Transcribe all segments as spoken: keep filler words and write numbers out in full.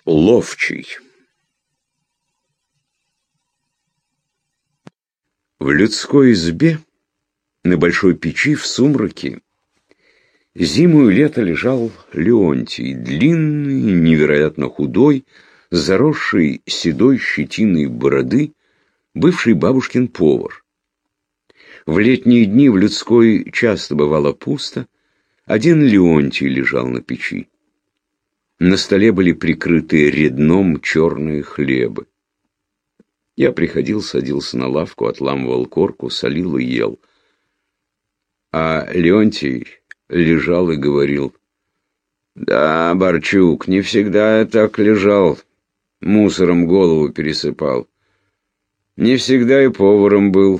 Ловчий. В людской избе, на большой печи, в сумраке, зиму и лето лежал Леонтий, длинный, невероятно худой, заросший седой щетиной бороды, бывший бабушкин повар. В летние дни в людской часто бывало пусто, один Леонтий лежал на печи. На столе были прикрыты редном черные хлебы. Я приходил, садился на лавку, отламывал корку, солил и ел. А Леонтий лежал и говорил: «Да, Барчук, не всегда я так лежал, мусором голову пересыпал. Не всегда и поваром был.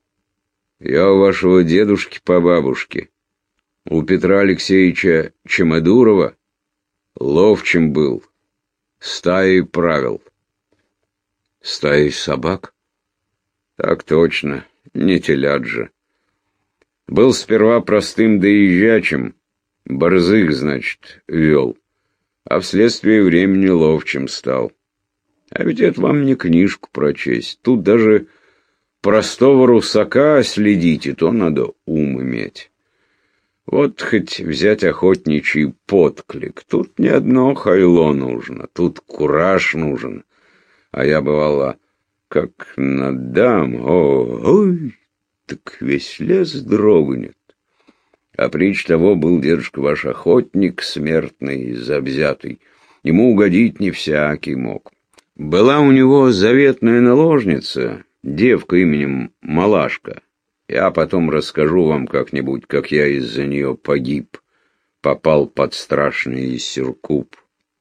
Я у вашего дедушки по бабушке, у Петра Алексеевича Чемодурова, ловчим был, стаей правил». «Стаей собак?» «Так точно, не телят же. Был сперва простым доезжачим, борзых, значит, вел, а вследствие времени ловчим стал. А ведь это вам не книжку прочесть, тут даже простого русака следить, и то надо ум иметь. Вот хоть взять охотничий подклик, тут не одно хайло нужно, тут кураж нужен. А я, бывало, как надам, ой, так весь лес дрогнет. А притч того был дедушка ваш охотник смертный, завзятый. Ему угодить не всякий мог. Была у него заветная наложница, девка именем Малашка. Я потом расскажу вам как-нибудь, как я из-за нее погиб, попал под страшный Иссиркуп.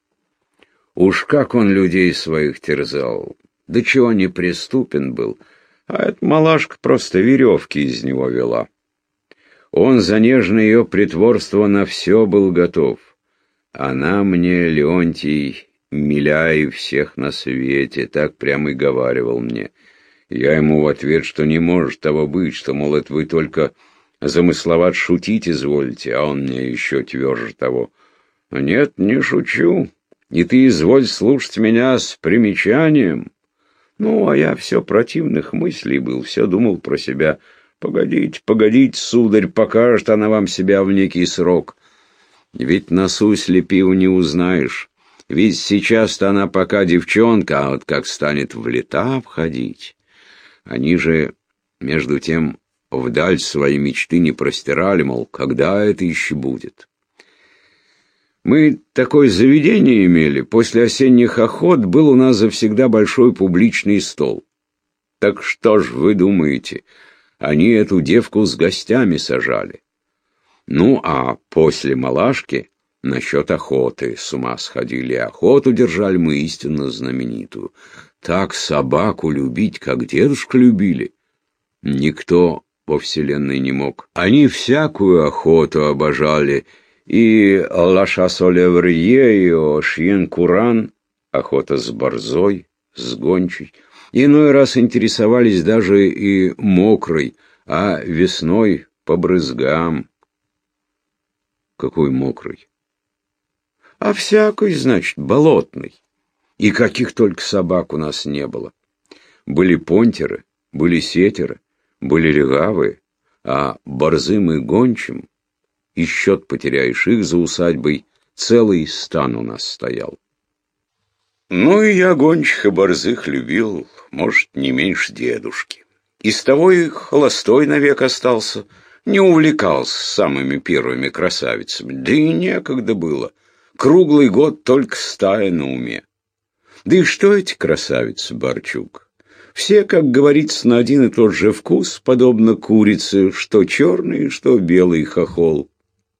Уж как он людей своих терзал, до чего неприступен был, а эта Малашка просто веревки из него вела. Он за нежное ее притворство на все был готов. Она мне, Леонтий, миляй всех на свете, так прямо и говаривал мне. Я ему в ответ, что не может того быть, что, мол, это вы только замысловат шутить извольте, а он мне еще тверже того. Нет, не шучу. И ты изволь слушать меня с примечанием. Ну, а я все противных мыслей был, все думал про себя. Погодите, погодите, сударь, покажет она вам себя в некий срок. Ведь на сусле пива не узнаешь. Ведь сейчас-то она пока девчонка, а вот как станет в лета входить. Они же, между тем, вдаль свои мечты не простирали, мол, когда это еще будет. Мы такое заведение имели, после осенних охот был у нас завсегда большой публичный стол. Так что ж вы думаете, они эту девку с гостями сажали. Ну, а после Малашки насчет охоты с ума сходили, охоту держали мы истинно знаменитую. Так собаку любить, как дедушку любили, никто во вселенной не мог. Они всякую охоту обожали, и «La chasse au lévrier», и «Au chien courant», охота с борзой, с гончей. Иной раз интересовались даже и мокрой, а весной по брызгам. Какой мокрый? А всякой, значит, болотной. И каких только собак у нас не было. Были понтеры, были сетеры, были легавые, а борзым и гончим, и счет потеряешь, их за усадьбой целый стан у нас стоял. Ну и я гончих и борзых любил, может, не меньше дедушки. Из того и холостой навек остался, не увлекался самыми первыми красавицами, да и некогда было. Круглый год только стая на уме. Да и что эти красавицы, Барчук? Все, как говорится, на один и тот же вкус, подобно курице, что черный, что белый хохол.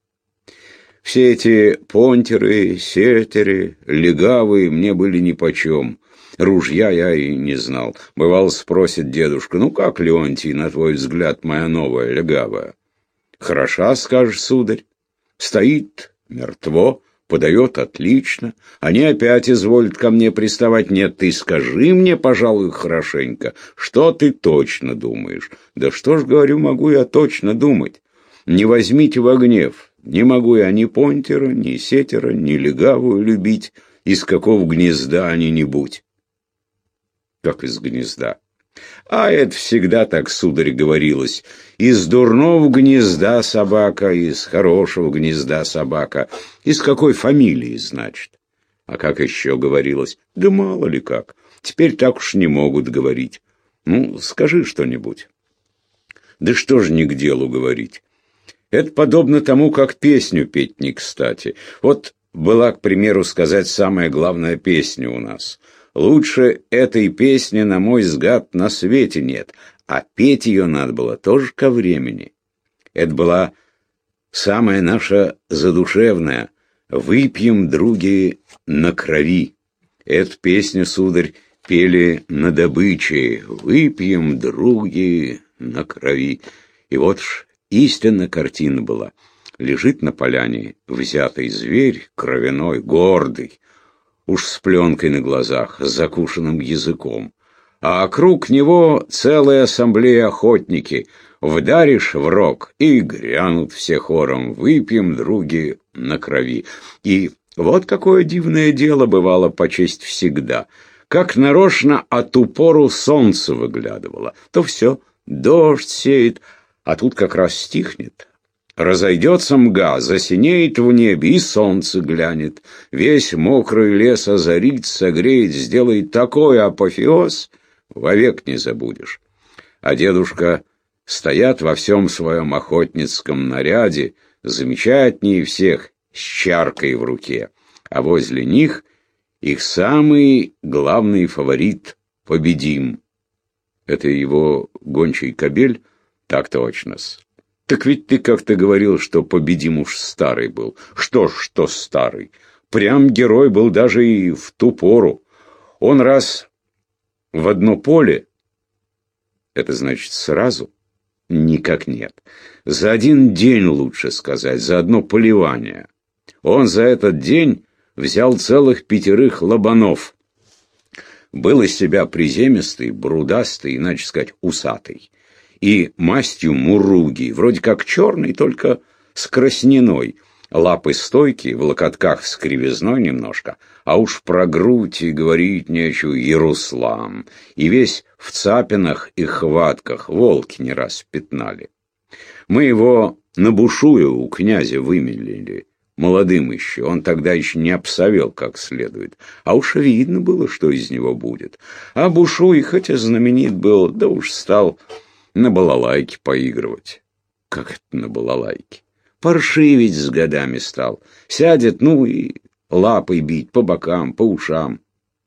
Все эти понтеры, сетеры, легавые мне были нипочем. Ружья я и не знал. Бывало, спросит дедушка: «Ну как, Леонтий, на твой взгляд, моя новая легавая?» «Хороша, скажешь, сударь. Стоит мертво, подает отлично. Они опять изволят ко мне приставать. Нет, ты скажи мне, пожалуй, хорошенько, что ты точно думаешь?» «Да что ж, говорю, могу я точно думать. Не возьмите во гнев. Не могу я ни понтера, ни сетера, ни легавую любить. из какого гнезда они-нибудь. Как из гнезда? А это всегда так, сударь, говорилось. Из дурного гнезда собака, из хорошего гнезда собака. Из какой фамилии, значит? А как еще говорилось? Да мало ли как. Теперь так уж не могут говорить. Ну, скажи что-нибудь. Да что ж не к делу говорить. Это подобно тому, как песню петь не кстати. Вот была, к примеру, сказать самая главная песня у нас. Лучше этой песни, на мой взгляд, на свете нет. А петь ее надо было тоже ко времени. Это была самая наша задушевная. «Выпьем, други, на крови». Эту песню, сударь, пели на добыче. «Выпьем, други, на крови». И вот ж истинно картина была. Лежит на поляне взятый зверь, кровяной, гордый, уж с пленкой на глазах, с закушенным языком. А округ него целая ассамблея охотники. Вдаришь в рог, и грянут все хором: «Выпьем, други, на крови». И вот какое дивное дело бывало почесть всегда. Как нарочно от упору солнце выглядывало. То все, дождь сеет, а тут как раз стихнет. Разойдется мга, засинеет в небе, и солнце глянет. Весь мокрый лес озарит, согреет, сделает такой апофеоз, вовек не забудешь. А дедушка стоят во всем своем охотницком наряде, замечательнее всех, с чаркой в руке, а возле них их самый главный фаворит — Победим. Это его гончий кобель? Так точно-с. Так ведь ты как-то говорил, что Победим уж старый был. Что ж, что старый? Прям герой был даже и в ту пору. Он раз в одно поле, это значит сразу? Никак нет. За один день, лучше сказать, за одно поливание. Он за этот день взял целых пятерых лобанов. Был из себя приземистый, брудастый, иначе сказать, усатый. И мастью муруги, вроде как черный, только с красненой. Лапы стойкие, в локотках с кривизной немножко, а уж про грудь и говорить нечего, Яруслам. И весь в цапинах и хватках, волки не раз пятнали. Мы его на бушую у князя вымелили, молодым еще, он тогда еще не обсовел как следует, а уж видно было, что из него будет. А бушуй, хотя знаменит был, да уж стал на балалайке поигрывать. Как это на балалайке? Паршивить с годами стал. Сядет, ну и лапой бить по бокам, по ушам.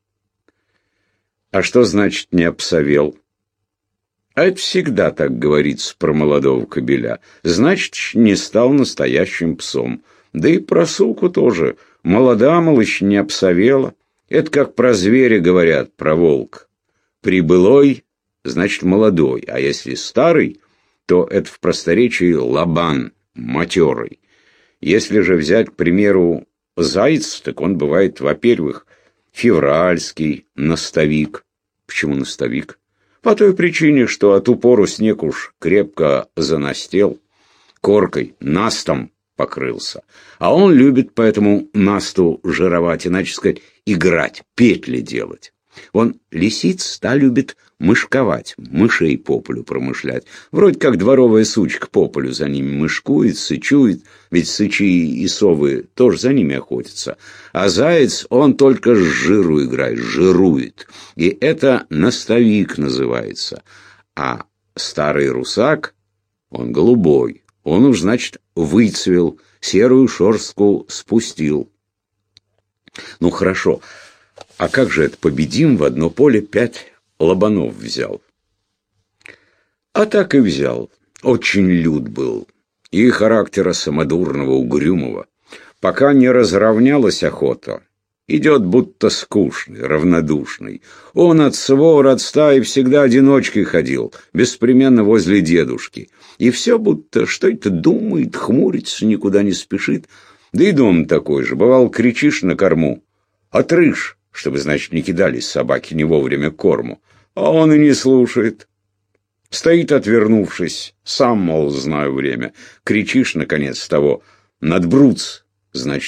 А что значит не обсовел? А это всегда так говорится про молодого кобеля. Значит, не стал настоящим псом. Да и про суку тоже. Молода, мол, еще не обсовела. Это как про зверя говорят, про волка. Прибылой, значит, молодой. А если старый, то это в просторечии лобан, матерый. Если же взять, к примеру, заяц, так он бывает, во-первых, февральский, настовик. Почему настовик? По той причине, что от упору снег уж крепко занастел, коркой, настом покрылся. А он любит поэтому насту жировать, иначе сказать, играть, петли делать. Он лисиц-то любит мышковать, мышей по полю промышлять. Вроде как дворовая сучка по полю за ними мышкует, сычует, ведь сычи и совы тоже за ними охотятся. А заяц, он только с жиру играет, жирует. И это настовик называется. А старый русак, он голубой, он уж, значит, выцвел, серую шерстку спустил. Ну, хорошо. А как же это Победим в одно поле пять лобанов взял? А так и взял. Очень лют был. И характера самодурного, угрюмого. Пока не разровнялась охота, идет будто скучный, равнодушный. Он от свор, от стаи всегда одиночкой ходил, беспременно возле дедушки. И все будто что это думает, хмурится, никуда не спешит. Да и дом такой же. Бывал, кричишь на корму: «Отрыж!» чтобы, значит, не кидались собаки не вовремя к корму. А он и не слушает. Стоит, отвернувшись, сам, мол, знаю время. Кричишь, наконец, того: «Надбруц!» значит,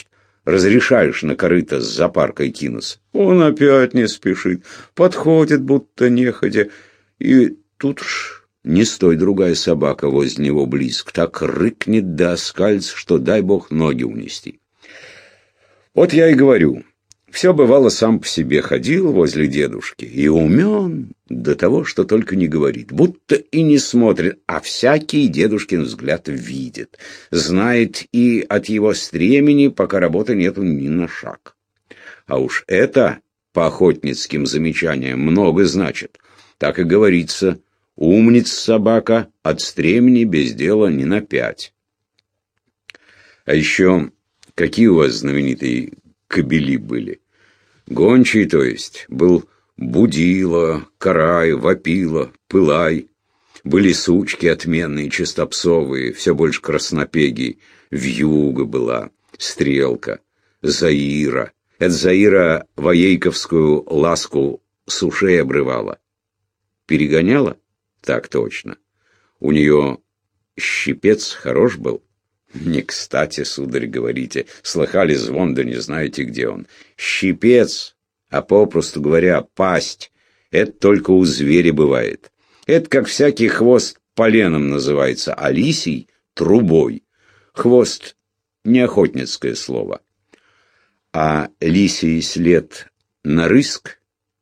разрешаешь на корыто с запаркой кинуться. Он опять не спешит, подходит, будто нехотя, и тут ж не стой другая собака возле него близко, так рыкнет да оскалится, что дай бог ноги унести. Вот я и говорю, все бывало сам по себе ходил возле дедушки, и умен до того, что только не говорит, будто и не смотрит, а всякий дедушкин взгляд видит, знает и от его стремени, пока работы нету ни на шаг. А уж это, по охотницким замечаниям, много значит. Так и говорится, умница собака, от стремени без дела не на пять. А еще какие у вас знаменитые кобели были? Гончий, то есть, был Будила, Карай, Вопила, Пылай. Были сучки отменные, чистопсовые, все больше краснопегие. Вьюга была, Стрелка, Заира. Это Заира воейковскую ласку с ушей обрывала. Перегоняла? Так точно. У нее щипец хорош был. Не кстати, сударь, говорите, слыхали звон, да не знаете, где он. Щипец, а попросту говоря, пасть, это только у зверя бывает. Это как всякий хвост поленом называется, а лисий — трубой. Хвост — не охотницкое слово. А лисий след нарыск?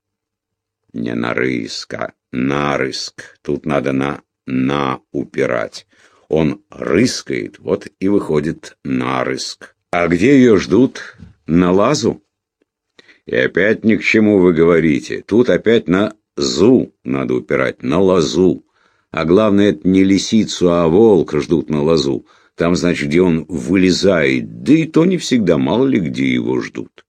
Не нарыск, а нарыск. Тут надо на «на» упирать. Он рыскает, вот и выходит нарыск. А где ее ждут? На лазу? И опять ни к чему вы говорите. Тут опять на «зу» надо упирать, на лазу. А главное, это не лисицу, а волка ждут на лазу. Там, значит, где он вылезает, да и то не всегда, мало ли где его ждут.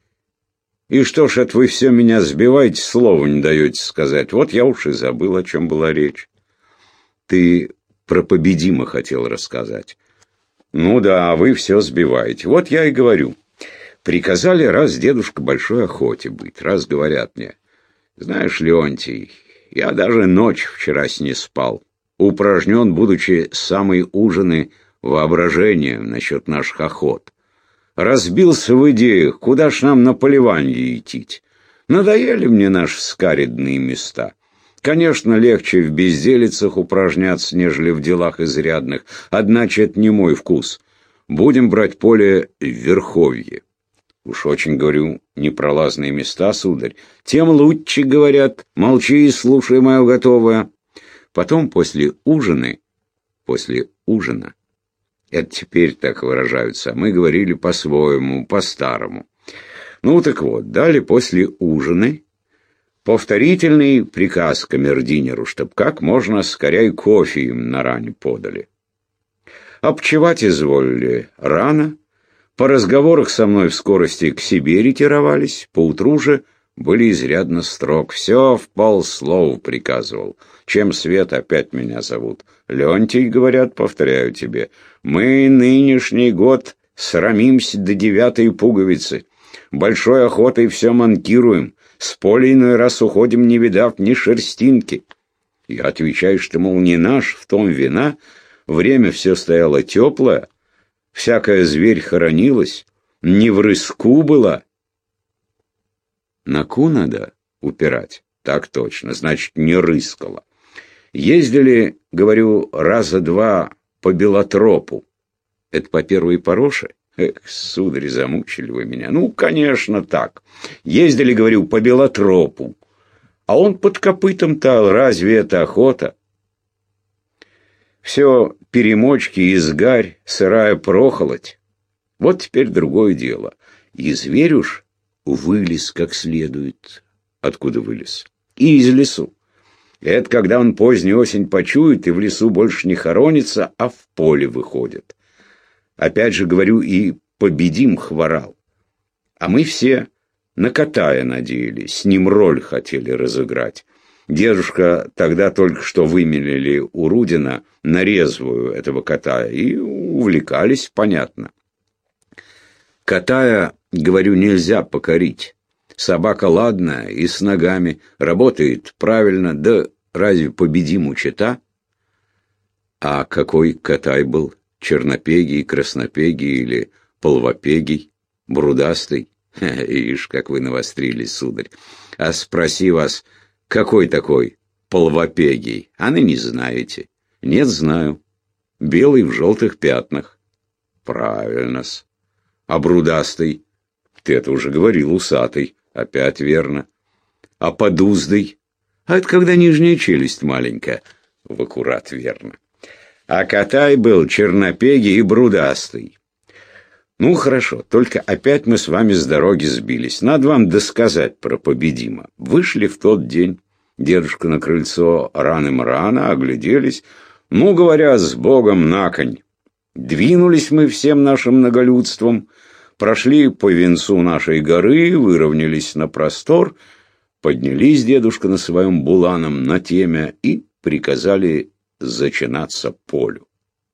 И что ж, это вы все меня сбиваете, слова не даете сказать. Вот я уж и забыл, о чем была речь. Ты про победимо хотел рассказать. Ну да, а вы все сбиваете. Вот я и говорю. Приказали раз дедушка большой охоте быть. Раз говорят мне: знаешь, Леонтий, я даже ночь вчера не спал. Упражнен, будучи самой ужины воображением насчет наших охот. Разбился в идеях, куда ж нам на поливанье идти. Надоели мне наши скаредные места. Конечно, легче в безделицах упражняться, нежели в делах изрядных, одначе это не мой вкус. Будем брать поле в верховье. Уж очень, говорю, непролазные места, сударь. Тем лучше, говорят, молчи и слушай, мое готовое. Потом после ужины, после ужина, это теперь так выражаются, мы говорили по-своему, по-старому. Ну так вот, дали после ужины повторительный приказ камердинеру, чтоб как можно скорей кофе им на ране подали. Обчевать изволили рано, по разговорах со мной в скорости к себе ретировались, поутру же были изрядно строг. Все в полслова приказывал. Чем свет опять меня зовут? Леонтий, говорят, повторяю тебе, мы нынешний год срамимся до девятой пуговицы. Большой охотой все манкируем. С поля иной раз уходим, не видав ни шерстинки. Я отвечаю, что, мол, не наш, в том вина. Время все стояло теплое, всякая зверь хоронилась, не в рыску была. На ку надо упирать? Так точно, значит, не рыскала. Ездили, говорю, раза два по Белотропу. Это по первой пороше? Эх, сударь, замучили вы меня. Ну, конечно, так. Ездили, говорю, по Белотропу. А он под копытом-то, разве это охота? Все перемочки, изгарь, сырая прохолодь. Вот теперь другое дело. И зверь уж вылез как следует. Откуда вылез? И из лесу. Это когда он позднюю осень почует и в лесу больше не хоронится, а в поле выходит. Опять же, говорю, и победим хворал. А мы все на Катая надеялись, с ним роль хотели разыграть. Дедушка тогда только что выменили у Рудина на резвую этого Катая и увлекались, понятно. Катая, говорю, нельзя покорить. Собака ладная и с ногами, работает правильно, да разве победим у чета? А какой Катай был? Чернопегий, краснопегий или полвопегий? Брудастый? Ишь, как вы навострились, сударь. А спроси вас, какой такой полвопегий? А вы не знаете. Нет, знаю. Белый в желтых пятнах. Правильно-с. А брудастый? Ты это уже говорил, усатый. Опять верно. А подуздый? А это когда нижняя челюсть маленькая. В аккурат верно. А Катай был чернопегий и брудастый. Ну, хорошо, только опять мы с вами с дороги сбились. Надо вам досказать про победимо. Вышли в тот день, дедушка на крыльцо раным-рано, огляделись. Ну, говоря, с Богом на конь. Двинулись мы всем нашим многолюдством, прошли по венцу нашей горы, выровнялись на простор, поднялись дедушка на своем буланом на темя и приказали зачинаться полю.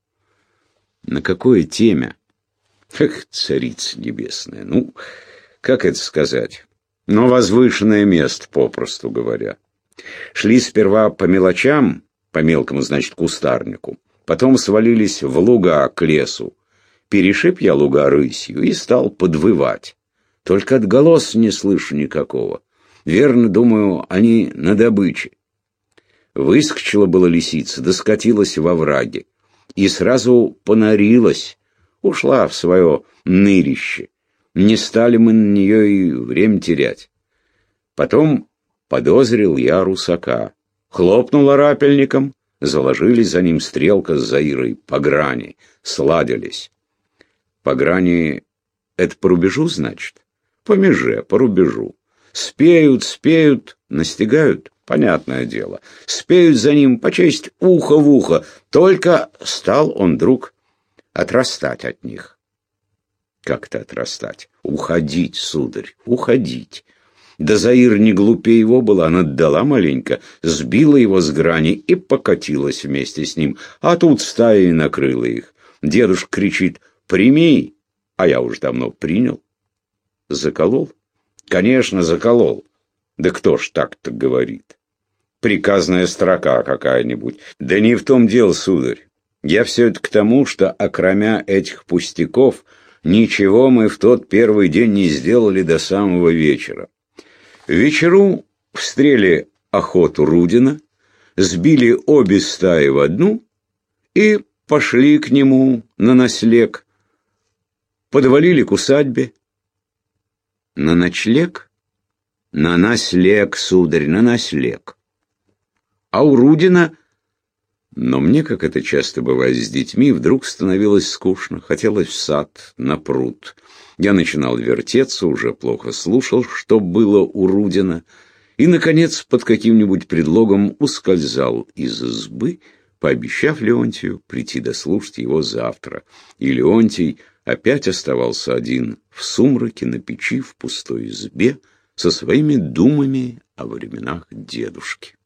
На какое темя? Эх, царица небесная, ну, как это сказать? Но возвышенное место, попросту говоря. Шли сперва по мелочам, по мелкому, значит, кустарнику, потом свалились в луга к лесу. Перешиб я луга рысью и стал подвывать. Только отголос не слышу никакого. Верно, думаю, они на добыче. Выскочила была лисица, да скатилась во враге. И сразу понарилась, ушла в свое нырище. Не стали мы на нее и время терять. Потом подозрил я русака. Хлопнула рапельником, заложились за ним Стрелка с Заирой по грани, сладились. По грани — это по рубежу, значит? По меже, по рубежу. Спеют, спеют, настигают, понятное дело. Спеют за ним почесть ухо в ухо. Только стал он, друг, отрастать от них. Как-то отрастать? Уходить, сударь, уходить. Да Заир не глупее его была, она отдала маленько, сбила его с грани и покатилась вместе с ним. А тут стая и накрыла их. Дедушка кричит: «Прими!» А я уж давно принял. Заколол? Конечно, заколол. Да кто ж так-то говорит? Приказная строка какая-нибудь. Да не в том дело, сударь. Я все это к тому, что, окромя этих пустяков, ничего мы в тот первый день не сделали до самого вечера. В вечеру встрели охоту Рудина, сбили обе стаи в одну и пошли к нему на ночлег. Подвалили к усадьбе. На ночлег? На ночлег, сударь, на ночлег. А у Рудина... Но мне, как это часто бывает с детьми, вдруг становилось скучно. Хотелось в сад, на пруд. Я начинал вертеться, уже плохо слушал, что было у Рудина, и, наконец, под каким-нибудь предлогом ускользал из избы, пообещав Леонтию прийти дослушать его завтра. И Леонтий опять оставался один в сумраке на печи в пустой избе со своими думами о временах дедушки.